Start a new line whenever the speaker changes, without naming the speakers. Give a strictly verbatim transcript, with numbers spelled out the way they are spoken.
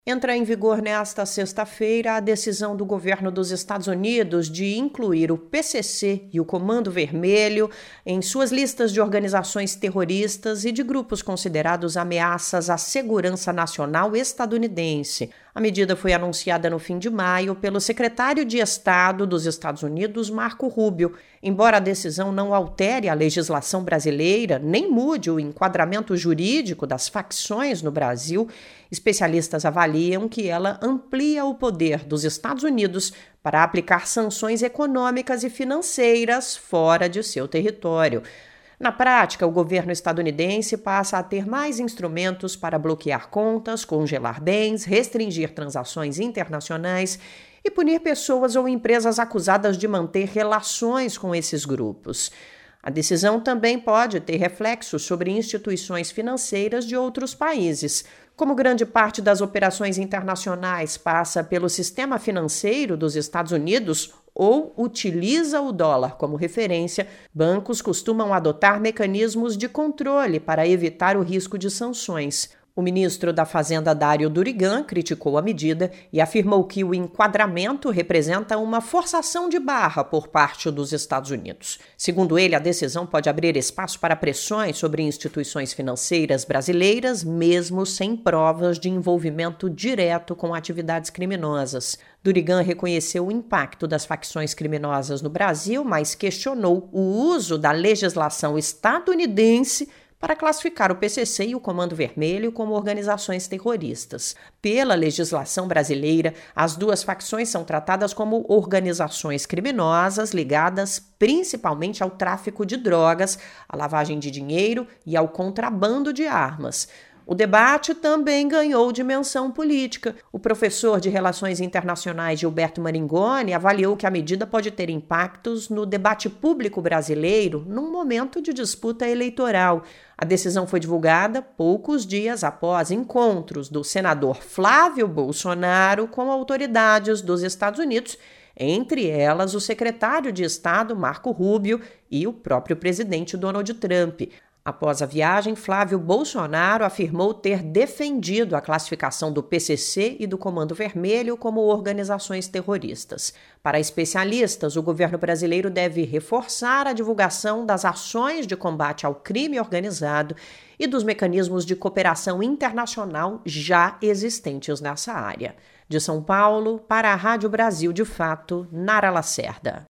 Entra em vigor nesta sexta-feira a decisão do governo dos Estados Unidos de incluir o P C C e o Comando Vermelho em suas listas de organizações terroristas e de grupos considerados ameaças à segurança nacional estadunidense. A medida foi anunciada no fim de maio pelo secretário de Estado dos Estados Unidos, Marco Rubio. Embora a decisão não altere a legislação brasileira, nem mude o enquadramento jurídico das facções no Brasil, especialistas avaliam que ela amplia o poder dos Estados Unidos para aplicar sanções econômicas e financeiras fora de seu território. Na prática, o governo estadunidense passa a ter mais instrumentos para bloquear contas, congelar bens, restringir transações internacionais e punir pessoas ou empresas acusadas de manter relações com esses grupos. A decisão também pode ter reflexos sobre instituições financeiras de outros países. Como grande parte das operações internacionais passa pelo sistema financeiro dos Estados Unidos ou utiliza o dólar como referência, bancos costumam adotar mecanismos de controle para evitar o risco de sanções. O ministro da Fazenda, Dário Durigan, criticou a medida e afirmou que o enquadramento representa uma forçação de barra por parte dos Estados Unidos. Segundo ele, a decisão pode abrir espaço para pressões sobre instituições financeiras brasileiras, mesmo sem provas de envolvimento direto com atividades criminosas. Durigan reconheceu o impacto das facções criminosas no Brasil, mas questionou o uso da legislação estadunidense para classificar o P C C e o Comando Vermelho como organizações terroristas. Pela legislação brasileira, as duas facções são tratadas como organizações criminosas ligadas principalmente ao tráfico de drogas, à lavagem de dinheiro e ao contrabando de armas. O debate também ganhou dimensão política. O professor de Relações Internacionais Gilberto Maringoni avaliou que a medida pode ter impactos no debate público brasileiro num momento de disputa eleitoral. A decisão foi divulgada poucos dias após encontros do senador Flávio Bolsonaro com autoridades dos Estados Unidos, entre elas o secretário de Estado Marco Rubio e o próprio presidente Donald Trump. Após a viagem, Flávio Bolsonaro afirmou ter defendido a classificação do P C C e do Comando Vermelho como organizações terroristas. Para especialistas, o governo brasileiro deve reforçar a divulgação das ações de combate ao crime organizado e dos mecanismos de cooperação internacional já existentes nessa área. De São Paulo, para a Rádio Brasil de Fato, Nara Lacerda.